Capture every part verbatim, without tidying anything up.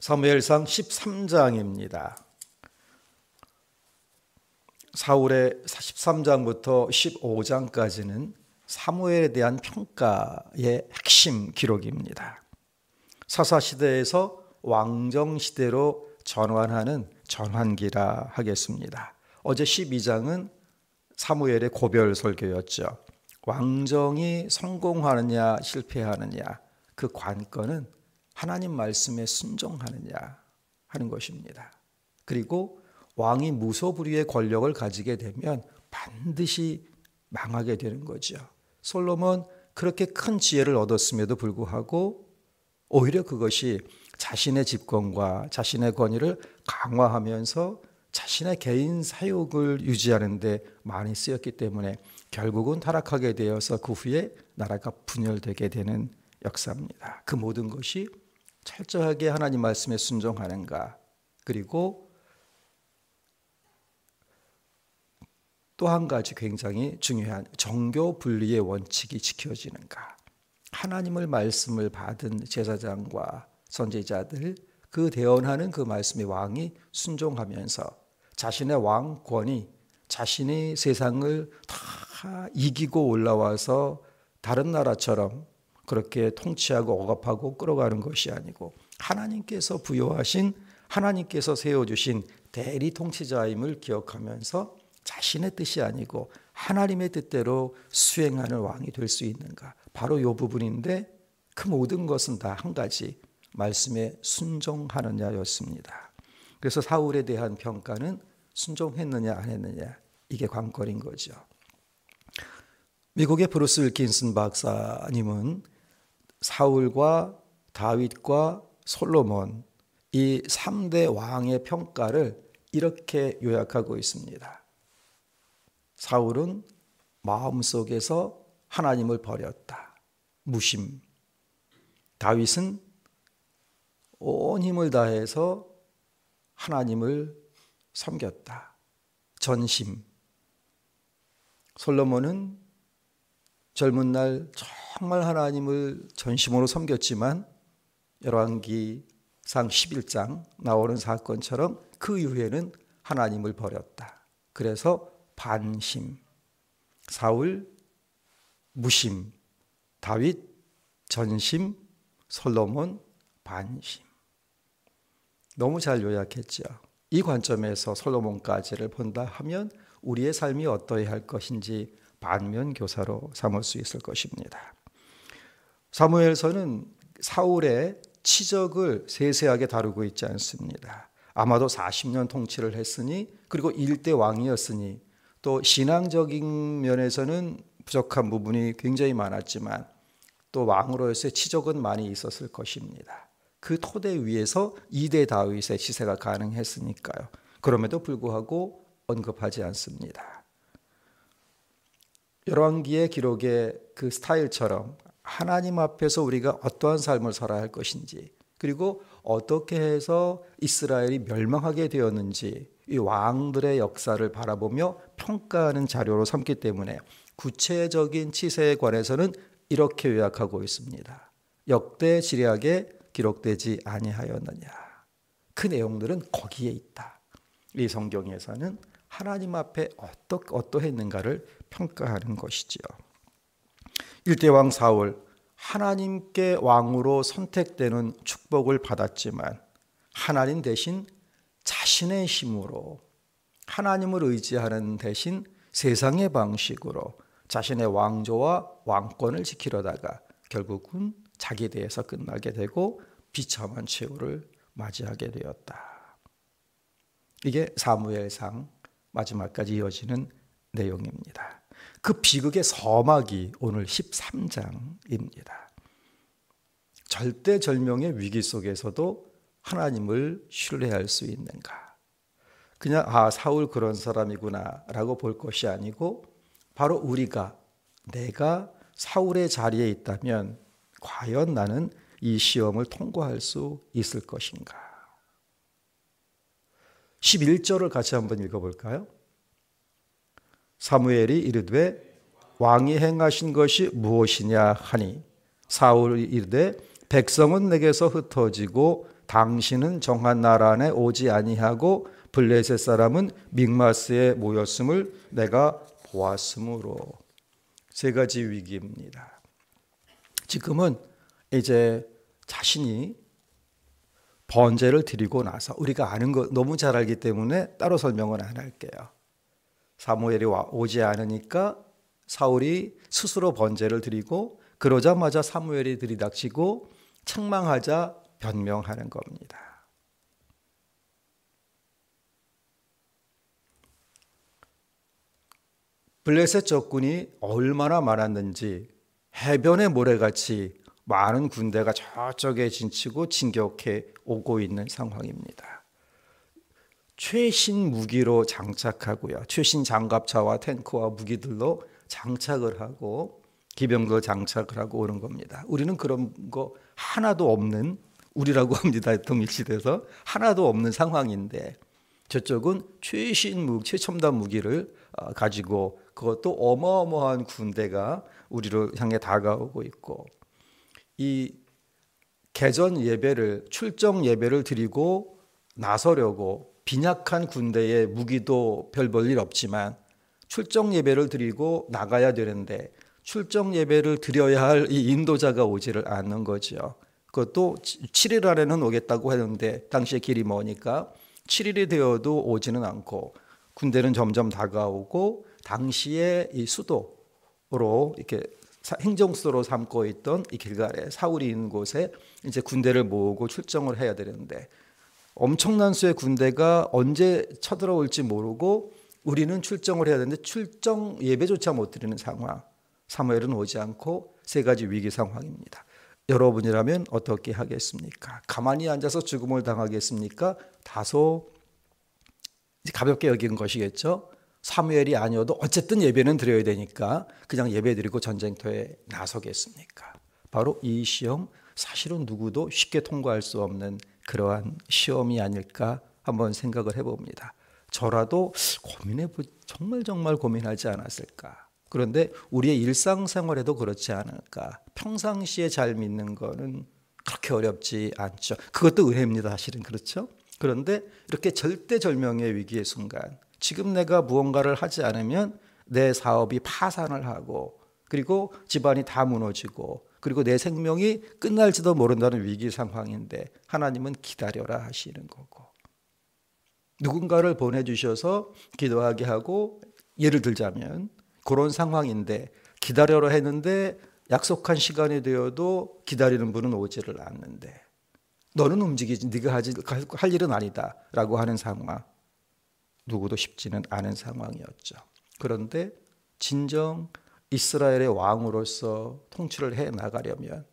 사무엘상 십삼 장입니다. 사울의 십삼 장부터 십오 장까지는 사무엘에 대한 평가의 핵심 기록입니다. 사사시대에서 왕정시대로 전환하는 전환기라 하겠습니다. 어제 십이 장은 사무엘의 고별 설교였죠. 왕정이 성공하느냐 실패하느냐 그 관건은 하나님 말씀에 순종하느냐 하는 것입니다. 그리고 왕이 무소불위의 권력을 가지게 되면 반드시 망하게 되는 거죠. 솔로몬 그렇게 큰 지혜를 얻었음에도 불구하고 오히려 그것이 자신의 집권과 자신의 권위를 강화하면서 자신의 개인 사욕을 유지하는 데 많이 쓰였기 때문에 결국은 타락하게 되어서 그 후에 나라가 분열되게 되는 역사입니다. 그 모든 것이 철저하게 하나님 말씀에 순종하는가, 그리고 또 한 가지 굉장히 중요한 정교 분리의 원칙이 지켜지는가. 하나님의 말씀을 받은 제사장과 선지자들, 그 대언하는 그 말씀의 왕이 순종하면서 자신의 왕권이 자신이 세상을 다 이기고 올라와서 다른 나라처럼 그렇게 통치하고 억압하고 끌어가는 것이 아니고 하나님께서 부여하신, 하나님께서 세워주신 대리 통치자임을 기억하면서 자신의 뜻이 아니고 하나님의 뜻대로 수행하는 왕이 될 수 있는가. 바로 이 부분인데 그 모든 것은 다 한 가지, 말씀에 순종하느냐였습니다. 그래서 사울에 대한 평가는 순종했느냐 안 했느냐, 이게 관건인 거죠. 미국의 브루스 윌킨슨 박사님은 사울과 다윗과 솔로몬 이 삼 대 왕의 평가를 이렇게 요약하고 있습니다. 사울은 마음속에서 하나님을 버렸다. 무심. 다윗은 온 힘을 다해서 하나님을 섬겼다. 전심. 솔로몬은 젊은 날 정말 하나님을 전심으로 섬겼지만 열왕기상 십일 장 나오는 사건처럼 그 이후에는 하나님을 버렸다. 그래서 반심. 사울 무심, 다윗 전심, 솔로몬 반심. 너무 잘 요약했죠. 이 관점에서 솔로몬까지를 본다 하면 우리의 삶이 어떠해야 할 것인지 반면교사로 삼을 수 있을 것입니다. 사무엘서는 사울의 치적을 세세하게 다루고 있지 않습니다. 아마도 사십 년 통치를 했으니, 그리고 일대 왕이었으니, 또 신앙적인 면에서는 부족한 부분이 굉장히 많았지만 또 왕으로서의 치적은 많이 있었을 것입니다. 그 토대 위에서 이대 다윗의 시세가 가능했으니까요. 그럼에도 불구하고 언급하지 않습니다. 열왕기의 기록의 그 스타일처럼 하나님 앞에서 우리가 어떠한 삶을 살아야 할 것인지, 그리고 어떻게 해서 이스라엘이 멸망하게 되었는지 이 왕들의 역사를 바라보며 평가하는 자료로 삼기 때문에 구체적인 치세에 관해서는 이렇게 요약하고 있습니다. 역대 지략에 기록되지 아니하였느냐. 그 내용들은 거기에 있다. 이 성경에서는 하나님 앞에 어떠, 어떠했는가를 평가하는 것이지요. 일대왕 사울, 하나님께 왕으로 선택되는 축복을 받았지만 하나님 대신 자신의 힘으로, 하나님을 의지하는 대신 세상의 방식으로 자신의 왕조와 왕권을 지키려다가 결국은 자기 대에서 끝나게 되고 비참한 최후를 맞이하게 되었다. 이게 사무엘상 마지막까지 이어지는 내용입니다. 그 비극의 서막이 오늘 십삼 장입니다. 절대절명의 위기 속에서도 하나님을 신뢰할 수 있는가? 그냥 아 사울 그런 사람이구나 라고 볼 것이 아니고, 바로 우리가, 내가 사울의 자리에 있다면 과연 나는 이 시험을 통과할 수 있을 것인가? 십일 절을 같이 한번 읽어볼까요? 사무엘이 이르되 왕이 행하신 것이 무엇이냐 하니 사울이 이르되 백성은 내게서 흩어지고 당신은 정한 나라 안에 오지 아니하고 블레셋 사람은 믹마스에 모였음을 내가 보았으므로. 세 가지 위기입니다. 지금은 이제 자신이 번제를 드리고 나서, 우리가 아는 거 너무 잘 알기 때문에 따로 설명은 안 할게요. 사무엘이 오지 않으니까 사울이 스스로 번제를 드리고, 그러자마자 사무엘이 들이닥치고 책망하자 변명하는 겁니다. 블레셋 적군이 얼마나 많았는지 해변의 모래같이 많은 군대가 저쪽에 진치고 진격해 오고 있는 상황입니다. 최신 무기로 장착하고요, 최신 장갑차와 탱크와 무기들로 장착을 하고 기병도 장착을 하고 오는 겁니다. 우리는 그런 거 하나도 없는, 우리라고 합니다. 통일시대에서 하나도 없는 상황인데, 저쪽은 최신 무기, 최첨단 무기를 가지고, 그것도 어마어마한 군대가 우리를 향해 다가오고 있고, 이 개전 예배를, 출정 예배를 드리고 나서려고 빈약한 군대의 무기도 별 볼일 없지만 출정 예배를 드리고 나가야 되는데, 출정 예배를 드려야 할 이 인도자가 오지를 않는 거죠. 그것도 칠 일 안에는 오겠다고 했는데 당시에 길이 머니까 칠 일이 되어도 오지는 않고, 군대는 점점 다가오고, 당시에 이 수도로 이렇게 행정수도로 삼고 있던 이 길갈에 사울이 있는 곳에 이제 군대를 모으고 출정을 해야 되는데, 엄청난 수의 군대가 언제 쳐들어올지 모르고 우리는 출정을 해야 되는데 출정 예배조차 못 드리는 상황. 사무엘은 오지 않고 세 가지 위기 상황입니다. 여러분이라면 어떻게 하겠습니까? 가만히 앉아서 죽음을 당하겠습니까? 다소 가볍게 여기는 것이겠죠. 사무엘이 아니어도 어쨌든 예배는 드려야 되니까 그냥 예배 드리고 전쟁터에 나서겠습니까? 바로 이 시험, 사실은 누구도 쉽게 통과할 수 없는 그러한 시험이 아닐까 한번 생각을 해봅니다. 저라도 고민해 보, 정말 정말 고민하지 않았을까? 그런데 우리의 일상생활에도 그렇지 않을까? 평상시에 잘 믿는 거는 그렇게 어렵지 않죠. 그것도 은혜입니다. 사실은 그렇죠. 그런데 이렇게 절대절명의 위기의 순간, 지금 내가 무언가를 하지 않으면 내 사업이 파산을 하고, 그리고 집안이 다 무너지고, 그리고 내 생명이 끝날지도 모른다는 위기 상황인데 하나님은 기다려라 하시는 거고, 누군가를 보내주셔서 기도하게 하고, 예를 들자면 그런 상황인데 기다려라 했는데 약속한 시간이 되어도 기다리는 분은 오지를 않는데, 너는 움직이지, 네가 하지, 할 일은 아니다 라고 하는 상황, 누구도 쉽지는 않은 상황이었죠. 그런데 진정 이스라엘의 왕으로서 통치를 해 나가려면,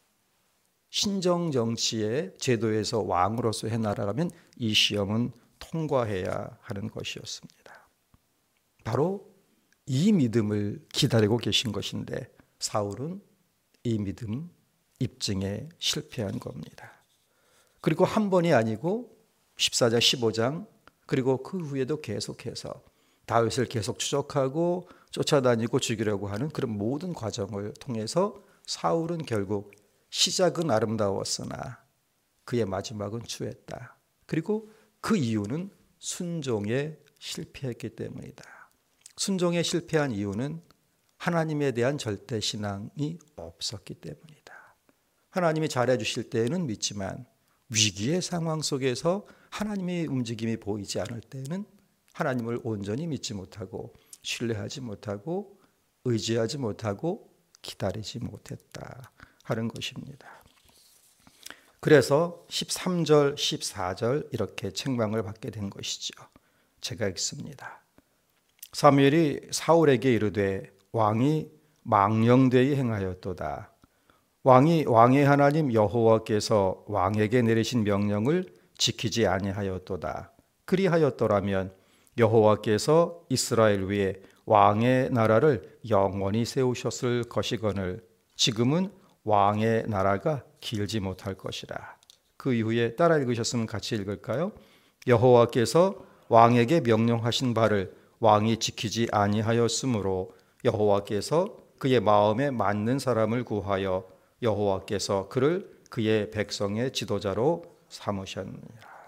신정 정치의 제도에서 왕으로서 해 나가려면 이 시험은 통과해야 하는 것이었습니다. 바로 이 믿음을 기다리고 계신 것인데 사울은 이 믿음 입증에 실패한 겁니다. 그리고 한 번이 아니고 십사 장, 십오 장, 그리고 그 후에도 계속해서 다윗을 계속 추적하고 쫓아다니고 죽이려고 하는 그런 모든 과정을 통해서 사울은 결국 시작은 아름다웠으나 그의 마지막은 추했다. 그리고 그 이유는 순종에 실패했기 때문이다. 순종에 실패한 이유는 하나님에 대한 절대 신앙이 없었기 때문이다. 하나님이 잘해 주실 때에는 믿지만 위기의 상황 속에서 하나님의 움직임이 보이지 않을 때는 하나님을 온전히 믿지 못하고 신뢰하지 못하고 의지하지 못하고 기다리지 못했다 하는 것입니다. 그래서 십삼 절, 십사 절 이렇게 책망을 받게 된 것이죠. 제가 읽습니다. 사무엘이 사울에게 이르되 왕이 망령되이 행하였도다. 왕이 왕의 하나님 여호와께서 왕에게 내리신 명령을 지키지 아니하였도다. 그리하였더라면 여호와께서 이스라엘 위에 왕의 나라를 영원히 세우셨을 것이거늘 지금은 왕의 나라가 길지 못할 것이라. 그 이후에 따라 읽으셨으면 같이 읽을까요? 여호와께서 왕에게 명령하신 바를 왕이 지키지 아니하였으므로 여호와께서 그의 마음에 맞는 사람을 구하여 여호와께서 그를 그의 백성의 지도자로 삼으셨느니라.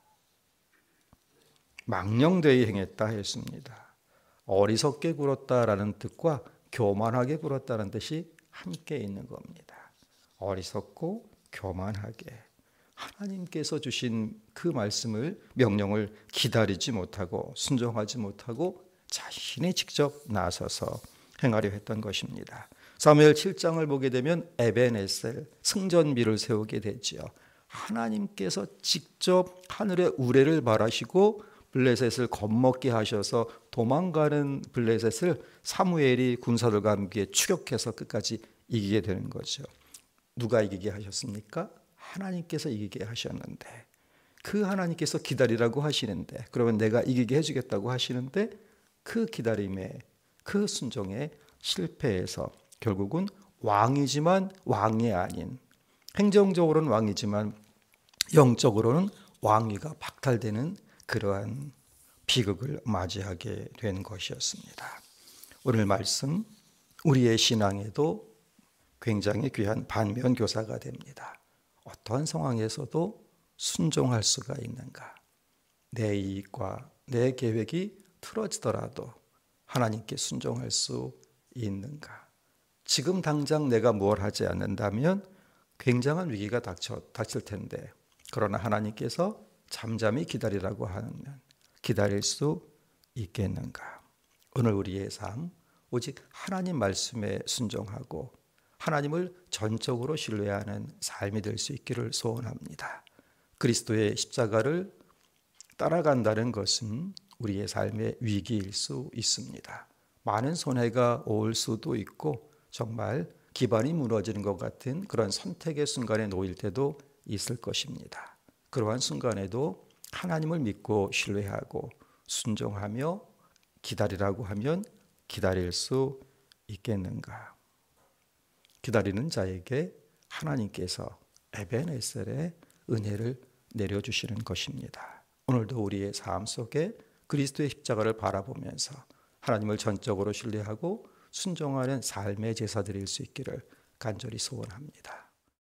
망령되이 행했다 했습니다. 어리석게 굴었다라는 뜻과 교만하게 굴었다는 뜻이 함께 있는 겁니다. 어리석고 교만하게 하나님께서 주신 그 말씀을, 명령을 기다리지 못하고 순종하지 못하고 자신이 직접 나서서 행하려 했던 것입니다. 사무엘 칠 장을 보게 되면 에벤에셀, 승전비를 세우게 되지요. 하나님께서 직접 하늘의 우레를 발하시고 블레셋을 겁먹게 하셔서 도망가는 블레셋을 사무엘이 군사들과 함께 추격해서 끝까지 이기게 되는 거죠. 누가 이기게 하셨습니까? 하나님께서 이기게 하셨는데, 그 하나님께서 기다리라고 하시는데, 그러면 내가 이기게 해주겠다고 하시는데, 그 기다림에, 그 순종에 실패해서 결국은 왕이지만 왕이 아닌, 행정적으로는 왕이지만 영적으로는 왕위가 박탈되는 그러한 비극을 맞이하게 된 것이었습니다. 오늘 말씀, 우리의 신앙에도 굉장히 귀한 반면교사가 됩니다. 어떠한 상황에서도 순종할 수가 있는가? 내 이익과 내 계획이 틀어지더라도 하나님께 순종할 수 있는가? 지금 당장 내가 뭘 하지 않는다면 굉장한 위기가 닥쳐, 닥칠 텐데, 그러나 하나님께서 잠잠히 기다리라고 하면 기다릴 수 있겠는가? 오늘 우리의 삶, 오직 하나님 말씀에 순종하고 하나님을 전적으로 신뢰하는 삶이 될 수 있기를 소원합니다. 그리스도의 십자가를 따라간다는 것은 우리의 삶의 위기일 수 있습니다. 많은 손해가 올 수도 있고 정말 기반이 무너지는 것 같은 그런 선택의 순간에 놓일 때도 있을 것입니다. 그러한 순간에도 하나님을 믿고 신뢰하고 순종하며 기다리라고 하면 기다릴 수 있겠는가? 기다리는 자에게 하나님께서 에벤에셀의 은혜를 내려주시는 것입니다. 오늘도 우리의 삶 속에 그리스도의 십자가를 바라보면서 하나님을 전적으로 신뢰하고 순종하는 삶의 제사 드릴 수 있기를 간절히 소원합니다.